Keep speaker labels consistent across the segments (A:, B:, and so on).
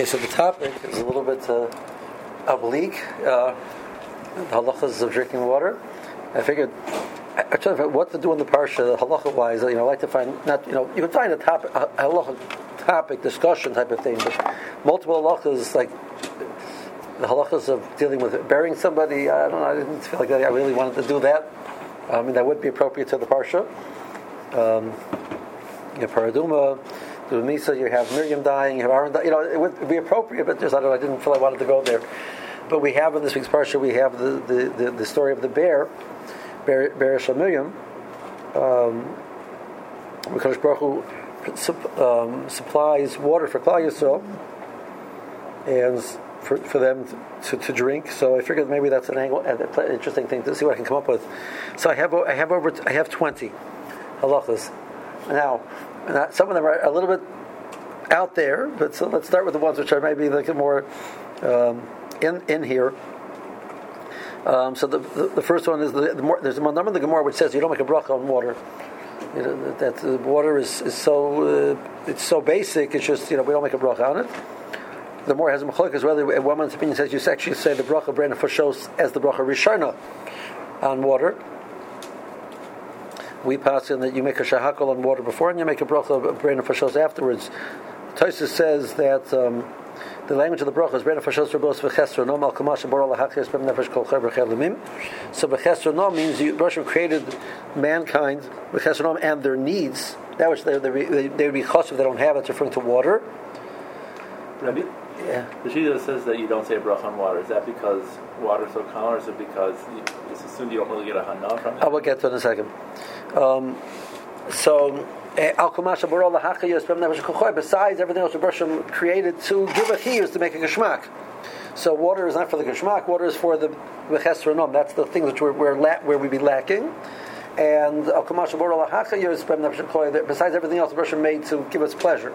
A: Okay, so the topic is a little bit oblique. The halachas of drinking water. I figured I tried to find what to do in the parsha halacha wise. I like to find you can find a halacha topic discussion type of thing, but multiple halachas like the halachas of dealing with burying somebody. I don't know. I didn't feel like I really wanted to do that. I mean, that would be appropriate to the parsha. Paraduma. The Misa, you have Miriam dying, you have Aaron dying. It would be appropriate, but I didn't feel I wanted to go there. But we have in this week's parsha, we have the story of the bear Shel Miriam. Because Baruch Hu supplies water for Klal Yisrael and for them to drink. So I figured maybe that's an interesting thing to see what I can come up with. So I have 20 halachas now. Some of them are a little bit out there, but so let's start with the ones which are maybe like more in here. So the first one is there's a number in the Gemara which says you don't make a bracha on water. That the water is so it's so basic. It's just we don't make a bracha on it. The more has a machlokes whether one man's opinion says you actually say the bracha brand fashos as the bracha rishona on water. We pass in that you make a shahakol on water before and you make a bracha of brain fashos afterwards. Tosfos says that the language of the bracha is brain fashos verbos v'chesro no mal kamash borol lahachis b'm nefesh kol chaver chelimim. So v'chesro no means Hashem created mankind v'chesro no and their needs. That which they would be chos if they don't have. That's referring to water.
B: Rabbi?
A: Yeah.
B: The Shita says that you don't say a bracha on water. Is that because water is so calm, or is it because it's assumed you don't really get a hana from it?
A: I will get to it in a second. Besides everything else Hashem created to give a chiyus to make a geshmak. So water is not for the geshmak. Water is for the v'chesronom. That's the thing which where we be lacking. And besides everything else Hashem made to give us pleasure.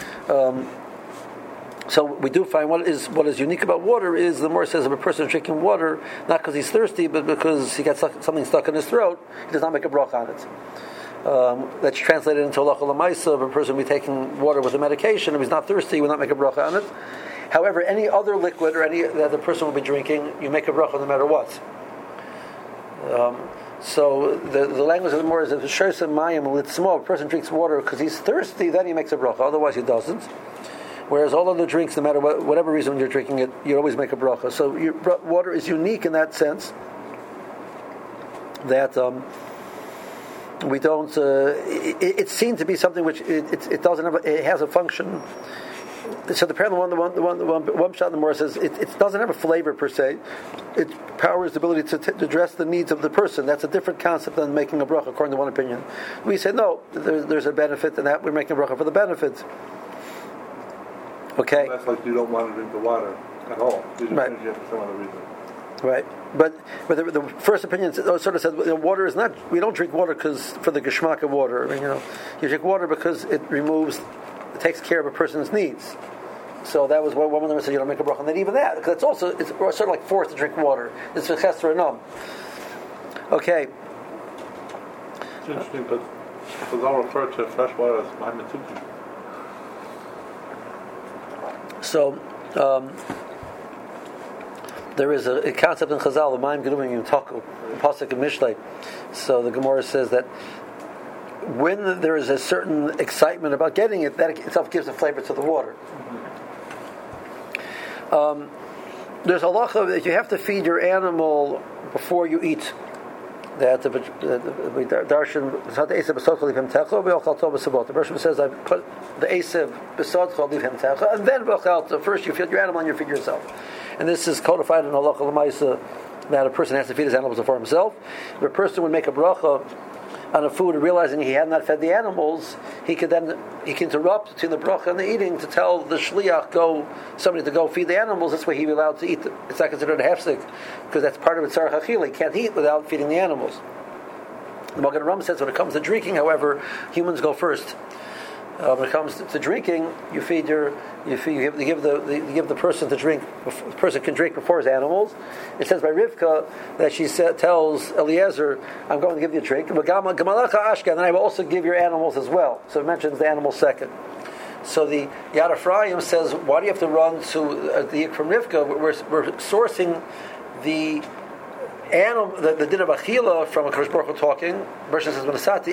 A: So we do find what is unique about water is the more it says of a person drinking water, not because he's thirsty, but because he got something stuck in his throat, he does not make a bracha on it. That's translated into halacha l'maisa of a person be taking water with a medication. If he's not thirsty, he will not make a bracha on it. However, any other liquid or any that the person will be drinking, you make a bracha no matter what. So the language of the more is if shosem mayim litzmo, a person drinks water because he's thirsty, then he makes a bracha. Otherwise, he doesn't. Whereas all other drinks, no matter whatever reason you're drinking it, you always make a bracha. So water is unique in that sense that we don't. It's seen to be something which it doesn't have. It has a function. So the one shot in the more says it doesn't have a flavor per se. Its power is the ability to address the needs of the person. That's a different concept than making a bracha, according to one opinion. We say no. There's a benefit in that we're making a bracha for the benefit. Okay.
C: So that's like you don't want to drink the water at all. You just
A: right.
C: drink it for some other reason.
A: Right. But the first opinion sort of says water is not. We don't drink water because for the geshmak of water. I mean, you drink water because it takes care of a person's needs. So that was what one of them said. You don't make a bracha on that. Even that, because it's sort of like forced to drink water. It's v'chesro nom. Okay.
C: It's interesting because I'll refer to fresh water as ma'ametukim.
A: So there is a concept in Chazal, the Mayim Gedumim Yim Taku, the pasuk of Mishlei. So the Gemara says that when there is a certain excitement about getting it, that itself gives a flavor to the water. There's a halacha that you have to feed your animal before you eat. That the Darshan the Bershom says I put the Esav besodcha leave him techa, and then first you feed your animal and you feed yourself. And this is codified in halacha l'maisa that a person has to feed his animals before himself. If a person would make a bracha on a food and realizing he had not fed the animals, he can interrupt between the bracha and the eating to tell the shliach somebody to go feed the animals. This way he will be allowed to eat. It's not considered a hefsek because that's part of it. Tzarech achila. He can't eat without feeding the animals. The Magen Ram says when it comes to drinking, however, humans go first. When it comes to drinking, you give the person to drink. The person can drink before his animals. It says by Rivka that she tells Eliezer, "I'm going to give you a drink, and then I will also give your animals as well." So it mentions the animals second. So the Yad Ephraim says, why do you have to run to the from Rivka? We're sourcing the animal, the din of Achila from a Kadosh Baruch Hu talking. Version says,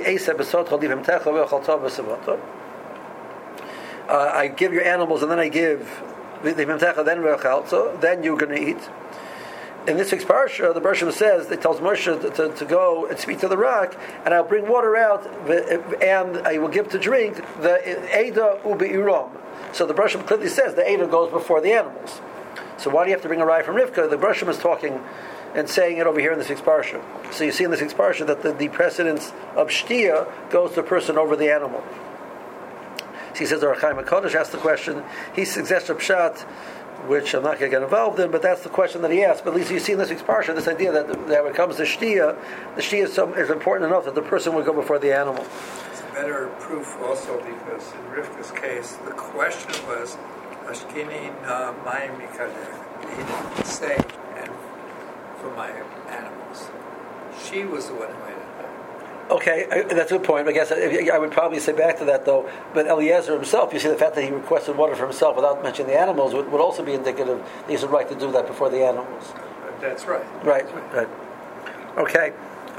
A: I give your animals and then I give the Memtecha, then you're going to eat. In this week's parsha, the Bershom says, it tells Moshe to go and speak to the rock, and I'll bring water out, and I will give to drink the Eda Ubi Iram. So the Bershom clearly says the Eda goes before the animals. So why do you have to bring a rye from Rivka? The Bershom is talking and saying it over here in this week's parsha. So you see in this week's parsha that the precedence of Shtia goes to the person over the animal. So he says, the Rechaim HaKodesh asked the question, he suggests a pshat, which I'm not going to get involved in, but that's the question that he asked. But at least you see in this week's parsha this idea that when it comes to shtia, the shtia is important enough that the person would go before the animal.
D: It's a better proof also because in Rivka's case, the question was, Ashkini Mayim Mikadeh. He didn't say, and for my animals. She was the one who made it.
A: Okay, that's a good point. I guess I would probably say back to that though. But Eliezer himself, you see, the fact that he requested water for himself without mentioning the animals would also be indicative that he has a right to do that before the animals.
D: That's right.
A: Right. Okay.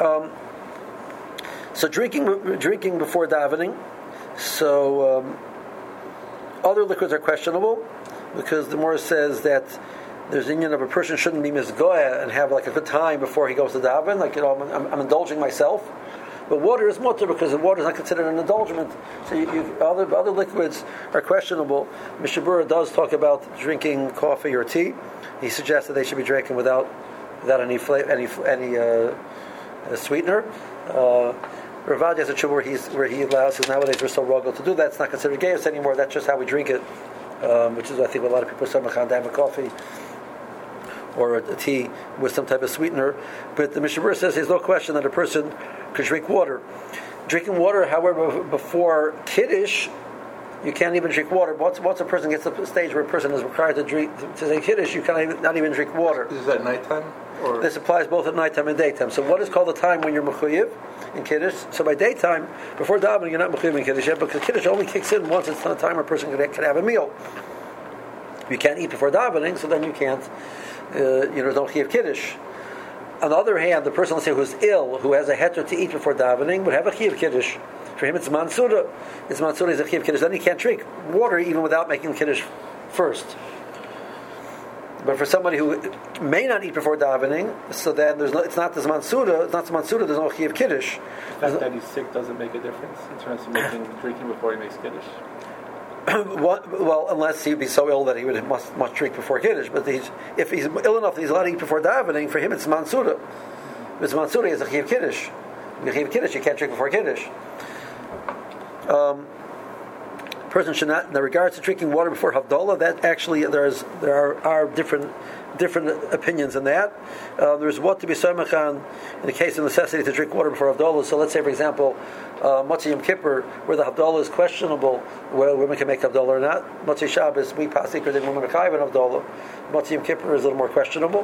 A: So drinking before davening. So other liquids are questionable because the Gemara says that there's an union of a person shouldn't be misgoya and have like a good time before he goes to daven. Like, I'm indulging myself. But water is mutter because the water is not considered an indulgence. So other liquids are questionable. Mishabura does talk about drinking coffee or tea. He suggests that they should be drinking without any sweetener. Ravad has a tshuva where he allows, because nowadays we're so rugged to do that. It's not considered gayus anymore. That's just how we drink it, which is I think a lot of people say machan have a coffee or a tea with some type of sweetener. But the Mishabura says there's no question that a person could drink water. Drinking water, however, before Kiddush, you can't even drink water. Once a person gets to the stage where a person is required to say Kiddush, you cannot not even drink water.
C: Is that nighttime? Or?
A: This applies both at nighttime and daytime. So what is called the time when you're mechuyev in Kiddush? So by daytime, before davening, you're not mechuyev in Kiddush yet, because Kiddush only kicks in once it's the time where a person can have a meal. You can't eat before davening, so then you can't, don't chiyuv Kiddush. On the other hand, the person, let's say, who's ill, who has a heter to eat before davening, would have a chiyuv Kiddush. For him, it's mansura. It's mansura, is a chiyuv Kiddush. Then he can't drink water even without making Kiddush first. But for somebody who may not eat before davening, so then it's not this mansura. It's not the mansura. There's no chiyuv Kiddush.
B: The fact that he's sick doesn't make a difference in terms of drinking before he makes Kiddush.
A: Well, unless he'd be so ill that he must drink before Kiddush. But if he's ill enough that he's allowed to eat before davening, for him it's mansura. If it's mansura, it's a chiyuv Kiddush. With chiyuv Kiddush, you can't drink before Kiddush. Person should not, in regards to drinking water before Havdalah, that actually there are different opinions in that. There's what to be samachan in the case of necessity to drink water before Havdalah. So let's say, for example, Motzei Yom Kippur, where the Havdalah is questionable, whether women can make Havdalah or not. Motzei Shabbos, we pasik that women are chayav in Havdalah. Motzei Yom Kippur is a little more questionable.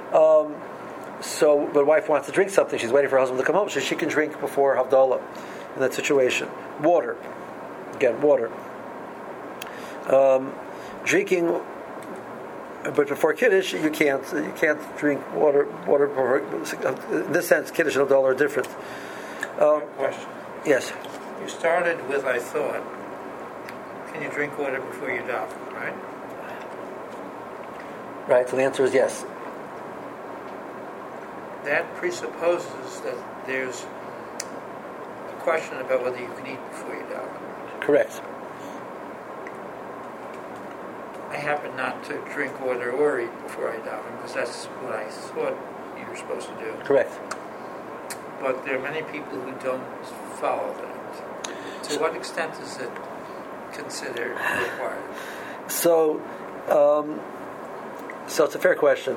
A: But the wife wants to drink something. She's waiting for her husband to come home, so she can drink before Havdalah in that situation. Water. Again, water. Drinking, but before Kiddush, you can't drink water before, in this sense, Kiddush and Havdalah are different.
D: Question.
A: Yes.
D: You started with, I thought, can you drink water before you daven, right?
A: Right, so the answer is yes.
D: That presupposes that there's a question about whether you can eat before you daven.
A: Correct.
D: I happen not to drink water or eat before I daven because that's what I thought you were supposed to do.
A: Correct.
D: But there are many people who don't follow that. To what extent is it considered required?
A: So it's a fair question.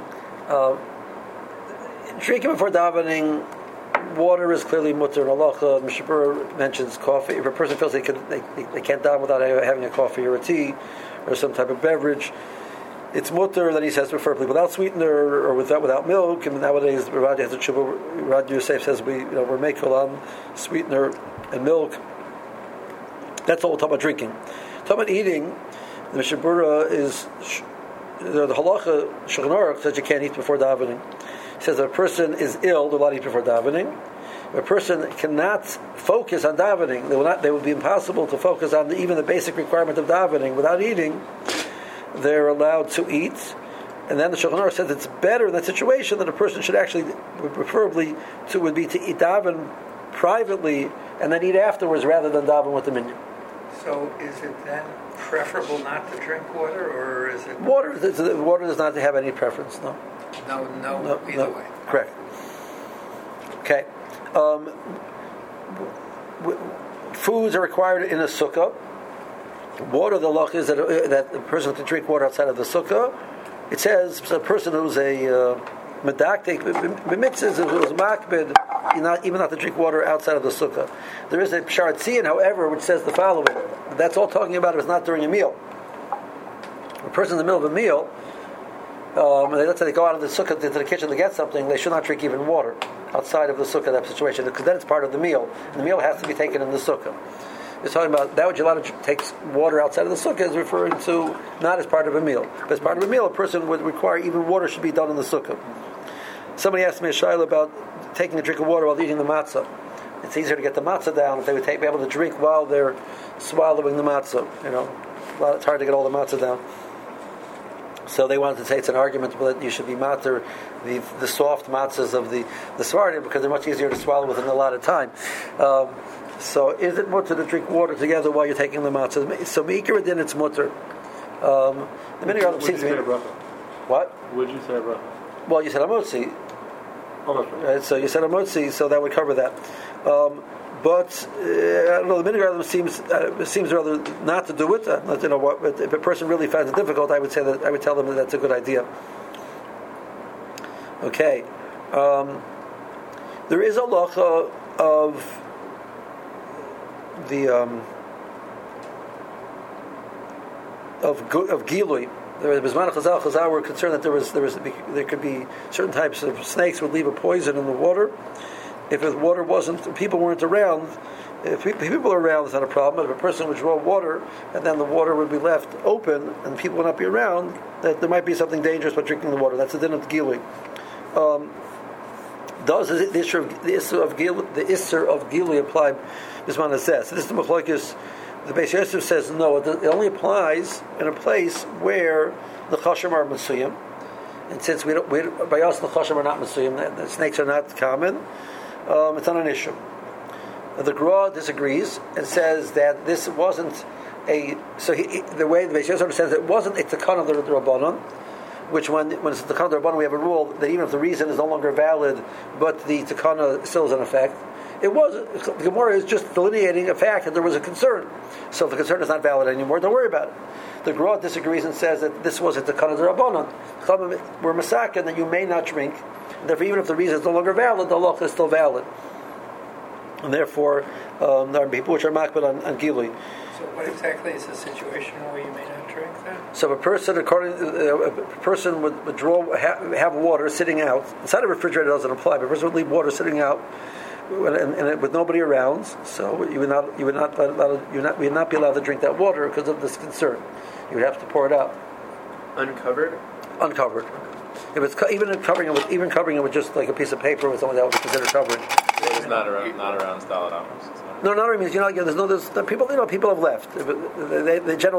A: Drinking before davening, water is clearly mutter and halacha. Mishabur mentions coffee. If a person feels they can't daven without having a coffee or a tea or some type of beverage, it's mutter. Then he says preferably without sweetener or without milk. And nowadays, Rad has a tshuva. Rad Yosef says we're mekel on sweetener and milk. That's all we're talking about drinking. Talking about eating, the Mishnah Berurah is the halacha Shulchan Aruch says you can't eat before davening. It says if a person is ill, they're allowed to eat before davening. If a person cannot focus on davening, they will be impossible to focus on even the basic requirement of davening without eating. They're allowed to eat. And then the Shulchan Aruch says it's better in that situation that a person should actually, preferably, would be to eat daven privately and then eat afterwards rather than daven with the minyan.
D: So is it then preferable not to drink water, or is it...
A: Water does not have any preference, no.
D: No, either way.
A: Correct. Okay. Foods are required in a sukkah. Water, the law is that a person can drink water outside of the sukkah. It says a person who's a medaktik b'mitzvahs, who's makbid, even not to drink water outside of the sukkah. There is a Pshat Tzion, however, which says the following. That's all talking about is not during a meal. A person in the middle of a meal, let's say they go out of the sukkah into the kitchen to get something, they should not drink even water outside of the sukkah, that situation, because then it's part of the meal. The meal has to be taken in the sukkah. It's talking about that which you're allowed to take water outside of the sukkah is referring to not as part of a meal. But as part of a meal, a person would require even water should be done in the sukkah. Somebody asked me a shayla about taking a drink of water while eating the matzah. It's easier to get the matzah down if they would be able to drink while they're swallowing the matzah. It's hard to get all the matzah down. So they wanted to say it's an argument that you should be matzah the soft matzahs of the Sfardim because they're much easier to swallow within a lot of time. So is it mutter to drink water together while you're taking the matzah? So meikar din it's mutter. The minhag seems to be. What?
C: Would you say bracha?
A: Well, you said amotzi.
C: Oh, that's right.
A: Right, so you said amotzi, so that would cover that. But I don't know. The minhag seems rather not to do it. If a person really finds it difficult, I would tell them that that's a good idea. Okay. There is a halacha of the of gilui. There was Chazal were concerned that there could be certain types of snakes would leave a poison in the water. If the water people weren't around. If people are around, it's not a problem. But if a person would draw water and then the water would be left open and people would not be around, that there might be something dangerous by drinking the water. That's the din of gilui. Does the issur of gilui apply? Bisman says. So this is the machlokes. The Beis Yosef says no. It only applies in a place where the chashim are mesuyim, and since by us the chashim are not mesuyim, the snakes are not common. It's not an issue. The Gra disagrees and says that this wasn't a. So the way the Beis Yosef understands it wasn't a takan of the Rabbanon, which when it's a takan of the Rabbanon, we have a rule that even if the reason is no longer valid, but the takana still is in effect. It was the Gemara is just delineating a fact that there was a concern. So if the concern is not valid anymore, don't worry about it. The Gra disagrees and says that this was a takana d'Rabbanan. We're masakin that you may not drink. And therefore, even if the reason is no longer valid, the halacha is still valid. And therefore, there are people which are makbid on gilui.
D: So what exactly is the situation where you may not drink then?
A: So if a person would have water sitting out inside a refrigerator, doesn't apply. But a person would leave water sitting out. And with nobody around, so you would not be allowed to drink that water because of this concern. You would have to pour it out.
E: Uncovered.
A: If it's even covering it with just like a piece of paper with something that would be considered coverage.
B: It's not around Stalin office.
A: No, not means there's people have left. The general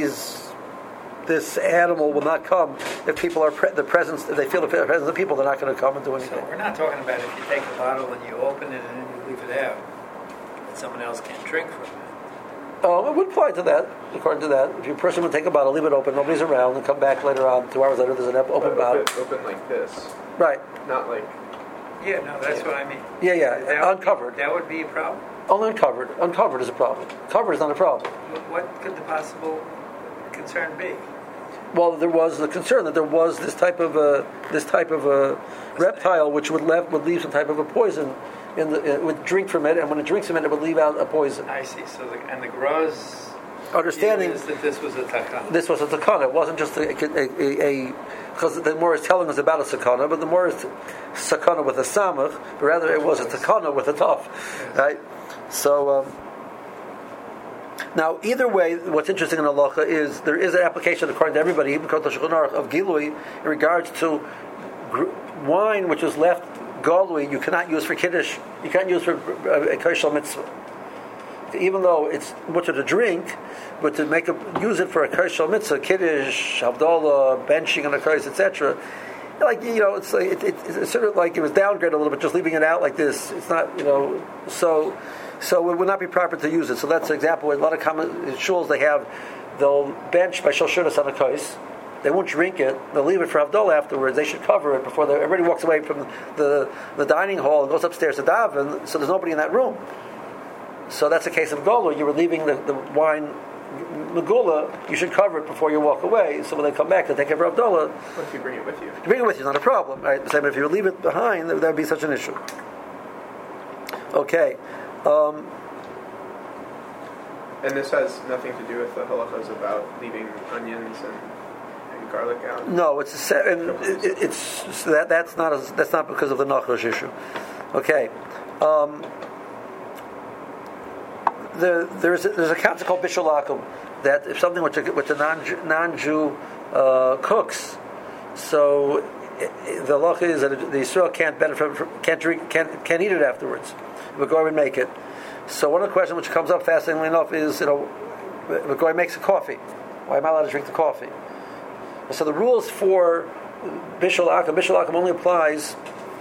A: this animal will not come if people are if they feel the presence of people, they're not going to come and do anything.
D: So we're not talking about if you take a bottle and you open it and then you leave it out, that someone else can't drink from it.
A: It would apply to that, according to that. If a person would take a bottle, leave it open, nobody's around, and come back later on, 2 hours later, there's an open bottle.
E: Open like this.
A: Right.
E: Not like...
D: Yeah, no, that's what I mean.
A: Yeah, uncovered.
D: That would be a problem?
A: Only uncovered. Uncovered is a problem. Covered is not a problem.
D: What could the possible concern be?
A: Well, there was the concern that there was this type of a reptile which would leave some type of a poison it would drink from it, and when it drinks from it, it would leave out a poison.
D: I see. So the Gra's
A: understanding
D: is that this was a takana.
A: This was a takana. It wasn't just because the more is telling us about a sakana, but the more is sakana with a samach, but rather it was a takana with a taf, right? So Now, either way, what's interesting in halacha is there is an application, according to everybody, even according to Shulchan Aruch, of gilui in regards to wine which is left galui. You cannot use for kiddush. You can't use for a kosher mitzvah. Even though it's mutter to drink, but to use it for a kosher mitzvah, kiddush, havdalah, benching on a kos, etc. Like it's like it's sort of like it was downgraded a little bit, just leaving it out like this. It's not so it would not be proper to use it. So that's an example. A lot of common shuls they'll bench by shalshudas on a kos. They won't drink it. They'll leave it for havdalah afterwards. They should cover it before everybody walks away from the dining hall and goes upstairs to daven. So there's nobody in that room. So that's a case of gula. You were leaving the wine megula. You should cover it before you walk away. So when they come back, they take it for havdalah.
E: What if you bring it with you?
A: You bring it with you, not a problem. Right? Same if you leave it behind, that would be such an issue. Okay.
E: And this has nothing to do with the halachas about leaving onions and garlic out.
A: No, that's not because of the nachrosh issue. Okay. There's a concept called bishul akum, that if something which a non-Jew cooks, so the halacha is that the Yisrael can't benefit from, can't eat it afterwards. The goy would make it. So one of the questions which comes up, fascinatingly enough, is the goy makes a coffee. Why am I allowed to drink the coffee? So the rules for bishul akum only applies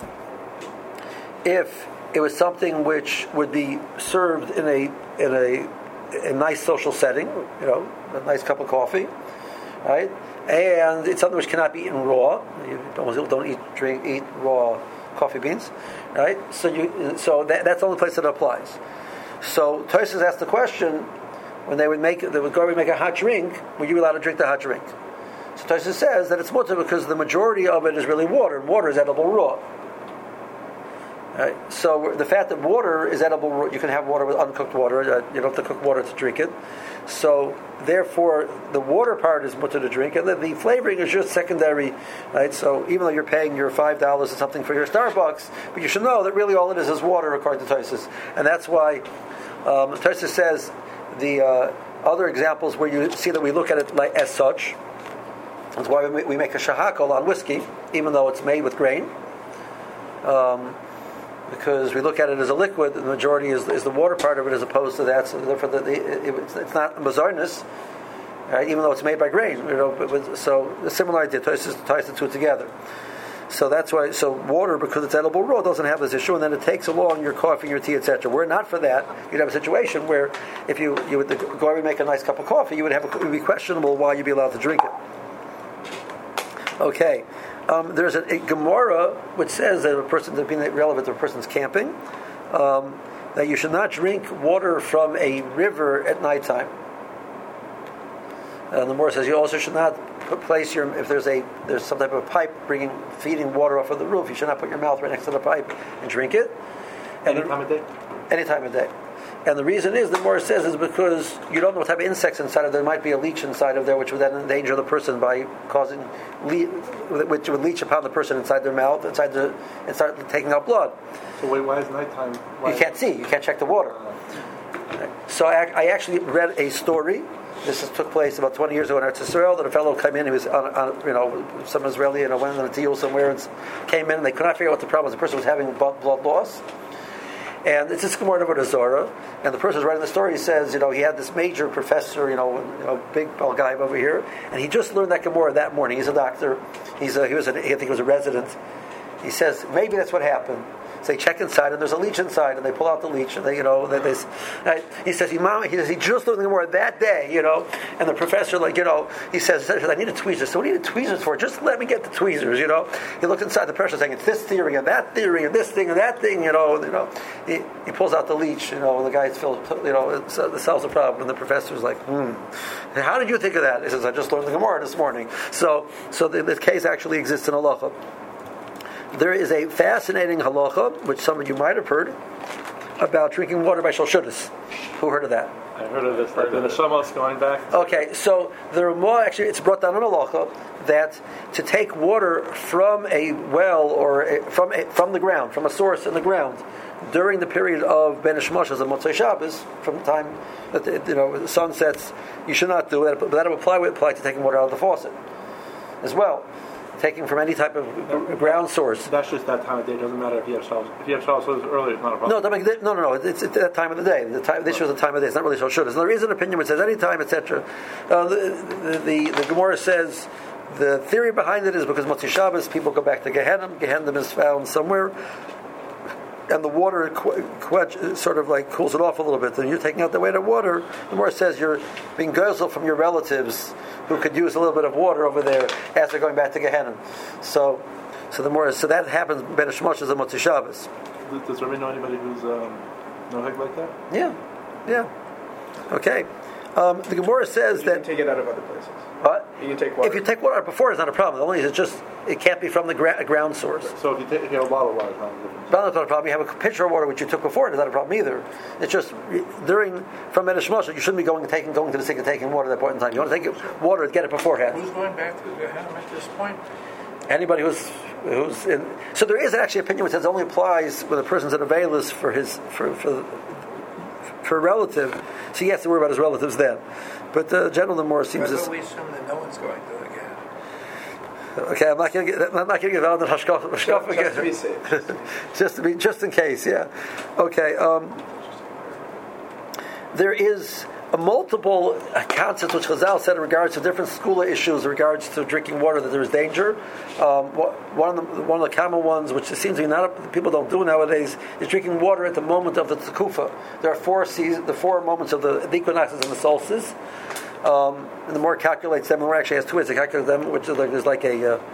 A: if it was something which would be served in a nice social setting, a nice cup of coffee, right? And it's something which cannot be eaten raw. Don't eat raw coffee beans, right? So that's the only place that it applies. So Tosfos asked the question: when they would make a hot drink, were you allowed to drink the hot drink? So Tosfos says that it's mutter because the majority of it is really water, and water is edible raw. Right? So the fact that water is edible, you can have water with uncooked water. You don't have to cook water to drink it. So therefore, the water part is mutter to drink, and the flavoring is just secondary. Right? So even though you're paying your $5 or something for your Starbucks, but you should know that really all it is water, according to Tosfos, and that's why Tosfos says the other examples where you see that we look at it like as such. That's why we make a shahakol on whiskey, even though it's made with grain. Because we look at it as a liquid, the majority is the water part of it as opposed to that. So therefore, it's not mazarnus, right? Even though it's made by grain. So a similar idea. Tosfos ties the two together. So that's why. So water, because it's edible raw, doesn't have this issue, and then it takes along your coffee, your tea, etc. Were it not for that, you'd have a situation where if you would go and make a nice cup of coffee, it would be questionable why you'd be allowed to drink it. Okay. There's a Gemara which says that being relevant to a person's camping, that you should not drink water from a river at nighttime. The Gemara says you also should not place if there's some type of pipe feeding water off of the roof, you should not put your mouth right next to the pipe and drink it.
C: Any time of day?
A: Any time of day. And the reason is, the Gemara says, is because you don't know what type of insects inside of there. There might be a leech inside of there, which would then endanger the person by causing, which would leach upon the person inside their mouth, and start taking out blood.
C: So wait, why is nighttime?
A: You can't see. You can't check the water. So I actually read a story. This took place about 20 years ago in Eretz Yisrael, that a fellow came in, he was on some Israeli, went on a deal somewhere, and came in, and they could not figure out what the problem was. The person was having blood loss. And it's this Gemara Avodah Zarah, and the person who's writing the story says, he had this major professor, big guy over here, and he just learned that Gemara that morning. He's a doctor. I think he was a resident. He says maybe that's what happened. So they check inside, and there's a leech inside, and they pull out the leech, and he says he just learned the Gemara that day, and the professor, he says, I need a tweezer. So what do you need tweezers for? Just let me get the tweezers, He looked inside, the professor saying, it's this theory, and that theory, and this thing, and that thing, He pulls out the leach, the guy solves the problem, and the professor's like, how did you think of that? He says, I just learned the Gemara this morning. So the case actually exists in halacha. There is a fascinating halacha, which some of you might have heard, about drinking water by shalshudas. Who heard of that?
C: I heard of this, like the Neshamos going back.
A: Okay, so the Ramah, actually, it's brought down in halacha that to take water from a well or from the ground, from a source in the ground, during the period of Ben Ishmashas and Motzei Shabbos, from the time that the sun sets, you should not do that. But that would apply to taking water out of the faucet as well. Taking from any type of ground source.
C: That's just that time of day. It doesn't matter if you have Shabbos. If you have Shabbos earlier, it's not a problem.
A: No. It's at that time of the day. This was the time of the day. It's not really Shal Shudas. There is an opinion which says any time, etc. The Gemara says the theory behind it is because Motzei Shabbos, people go back to Gehenna. Gehenna is found somewhere, and the water sort of like cools it off a little bit. And you're taking out the weight of water. The Gemara says you're being guzzled from your relatives who could use a little bit of water over there as they're going back to Gehenna. So that happens Ben Shmoshas and Motzei Shabbos.
C: Does Rabbi know anybody who's no-heg like that?
A: Yeah. Okay. The Gemara says
E: You
A: that
E: can take it out of other places.
A: what?
E: You can take water.
A: If you take water out before, it's not a problem. Only it can't be from the ground source.
C: So if you have a bottle of water, it's not a difference.
A: That's not a problem. You have a pitcher of water which you took before, it's not a problem either. It's just from Medish Moshe, you shouldn't be going to the sink and taking water at that point in time. You want to take water, get it beforehand.
D: Who's going back to Gehenna at this point?
A: Anybody who's in. So there is actually an opinion which says it only applies when a person's an availus for a relative, so he has to worry about his relatives then. But the general the more seems.
D: But we assume that no one's going to Gehenna.
A: Okay, I'm not going to get out of Hashkaf again.
E: Just to be safe.
A: just in case, yeah. Okay, there is a multiple concepts which Chazal said in regards to different school issues in regards to drinking water that there is danger. One of the common ones, which it seems to be people don't do nowadays, is drinking water at the moment of the Tekufa. There are the 4 moments of the equinoxes and the solstice. And the more it calculates them, the more it actually has 2 ways to calculate them, which is there's like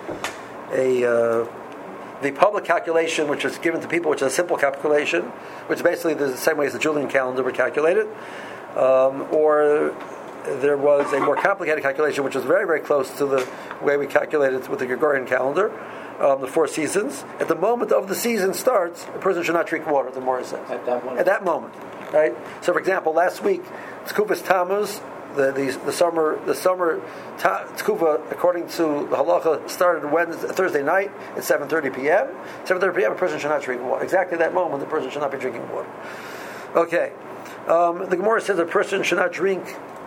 A: the public calculation, which is given to people, which is a simple calculation, which basically is the same way as the Julian calendar would calculate it. Or there was a more complicated calculation, which was very, very close to the way we calculated with the Gregorian calendar, the 4 seasons. At the moment of the season starts, a person should not drink water, the Morah says. At that moment. Right? So, for example, last week, Tkufas Tammuz, the summer Tkufa, according to the halacha, started Thursday night at 7:30 p.m. 7:30 p.m. a person should not drink water. Exactly that moment, the person should not be drinking water. Okay. The Gemara says a person should not drink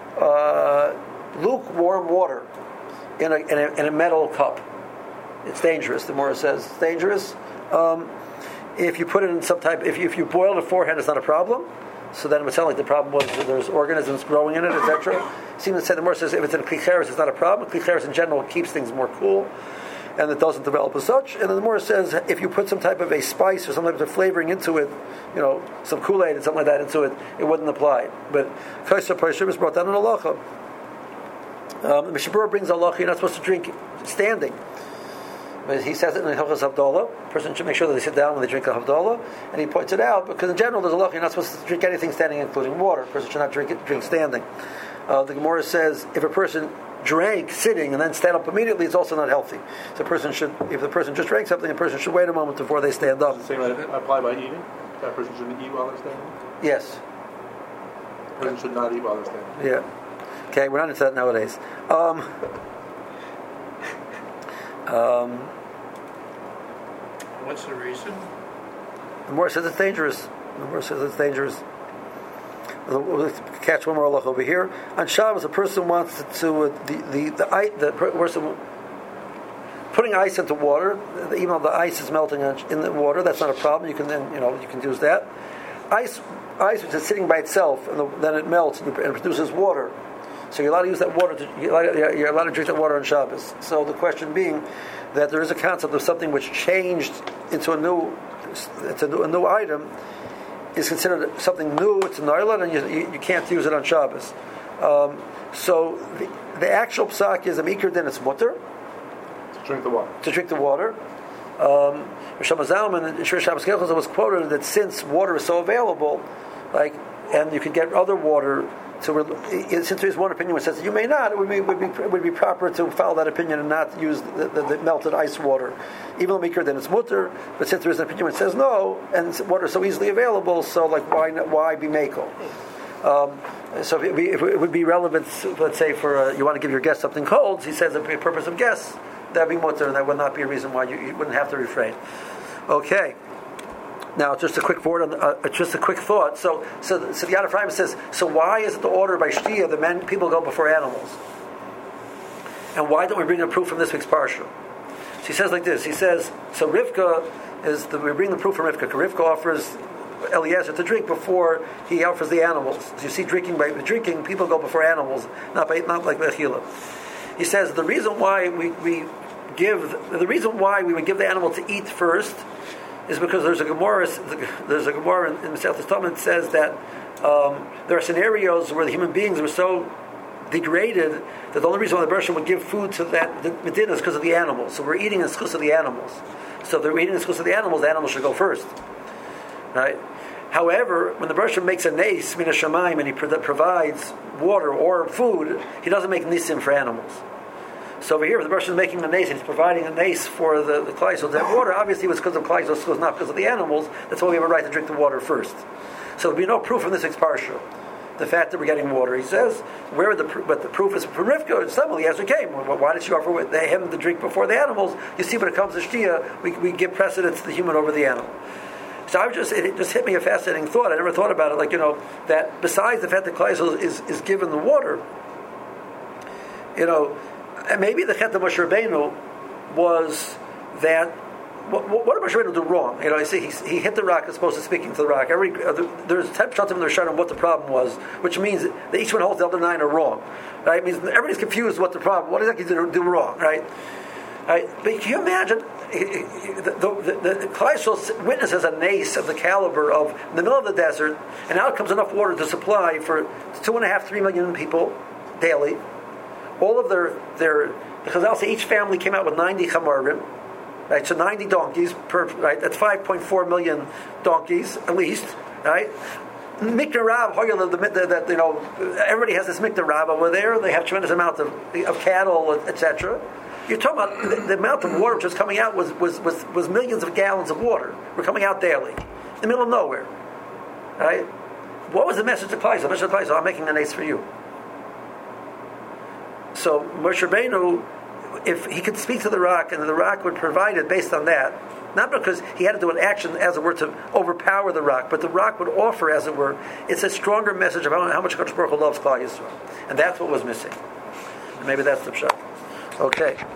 A: lukewarm water in a metal cup. It's dangerous. The Gemara says it's dangerous. If you put it in some type, if you boil it beforehand, it's not a problem. So then it would sound like the problem was that there's organisms growing in it, etc. Seems to say the Gemara says if it's in a klicheres, it's not a problem. Klicheres in general keeps things more cool, and it doesn't develop as such. And then the Gemara says if you put some type of a spice or some type of flavoring into it, some Kool-Aid and something like that into it, it wouldn't apply. But Kaisa Parashim is brought down in halacha. Mishabura brings halacha, you're not supposed to drink standing. But he says it in the Hilchos Havdalah. A person should make sure that they sit down when they drink a Havdalah. And he points it out because in general there's a halacha, you're not supposed to drink anything standing, including water. A person should not drink standing. The Gemara says if a person drank sitting and then stand up immediately, it's also not healthy. So if the person just drank something, the person should wait a moment before they stand up.
C: Does the same apply by eating? That person shouldn't eat while they're standing?
A: Yes.
C: The person should not eat while they're standing?
A: Yeah. Okay, we're not into that nowadays.
D: What's the reason?
A: The Gemara says it's dangerous. Let's catch one more halacha over here. On Shabbos, a person wants to the person putting ice into water. Even though the ice is melting in the water, that's not a problem. You can then you can use that. Ice which is sitting by itself, and then it melts and produces water. So you're allowed to use that water. You're allowed to drink that water on Shabbos. So the question being that there is a concept of something which changed into a new item is considered something new. It's a noilan, and you can't use it on Shabbos. So the actual psak is a mikra din. It's mutter
C: to drink the water.
A: Rishon Zalman in Shir Shabbos Kechos was quoted that since water is so available, and you can get other water. Since there's one opinion which says that you may not, it would be proper to follow that opinion and not use the melted ice water. Even though mikra then it's mutter, but since there's an opinion which says no, and water is so easily available, so why be mako? So it would be relevant, let's say, for you want to give your guest something cold. He says, the purpose of guests, that'd be mutter, and that would not be a reason why you wouldn't have to refrain. Okay. Now, just a quick word just a quick thought. So the Yad Ephraim says, so why is it the order by Shtia the people go before animals? And why don't we bring a proof from this week's parsha? So he says like this. He says, so Rivka we bring the proof from Rivka. Rivka offers Eliezer to drink before he offers the animals. So you see, drinking, people go before animals, not like Mechila. He says the reason why we would give the animal to eat first is because there's a Gemara in Masechet Testament says that there are scenarios where the human beings were so degraded that the only reason why the Bereshit would give food to that Medina is because of the animals. So we're eating in schus of the animals. So if they're eating in schus of the animals should go first. Right? However, when the Bereshit makes a nes min hashamayim and he provides water or food, he doesn't make nisim for animals. So over here, if the Bereshit is making a nes and he's providing a nes for the Klai Yisrael to have water, obviously it was because of Klai Yisrael, not because of the animals. That's why we have a right to drink the water first. So there'll be no proof from this week's parsha. The fact that we're getting water, he says, but the proof is from Rivka. Suddenly, yes, we came. Why did she offer him to drink before the animals? You see, when it comes to Shtia, we give precedence to the human over the animal. So it just hit me a fascinating thought. I never thought about it. That besides the fact that Klai Yisrael is given the water, and maybe the Chet of Moshe Rabbeinu was that. What did Moshe Rabbeinu do wrong? You see, he hit the rock as opposed to speaking to the rock. There's 10 pshatim in the Rishonim on what the problem was, which means that each one holds the other 9 are wrong. Right? It means everybody's confused what the problem. What exactly did he do wrong? Right? But can you imagine the Klai Yisrael witnesses a nace of the caliber of in the middle of the desert, and out comes enough water to supply for 2.5-3 million people daily. All of their because I'll say each family came out with 90 chamarim. Right, so 90 donkeys per. Right, that's 5.4 million donkeys at least. Right, Mikna Rav, that everybody has this Mikna Rav over there. They have tremendous amount of cattle, etc. You're talking about the amount of water which was coming out was millions of gallons of water were coming out daily in the middle of nowhere. Right, what was the message to Klai Yisrael? The message to Klai Yisrael, I'm making a nace for you. So Moshe Rabbeinu, if he could speak to the rock and the rock would provide it based on that, not because he had to do an action, as it were, to overpower the rock, but the rock would offer, as it were, it's a stronger message about how much HaKadosh Baruch Hu loves Klal Yisrael. And that's what was missing. And maybe that's the pshat. Okay.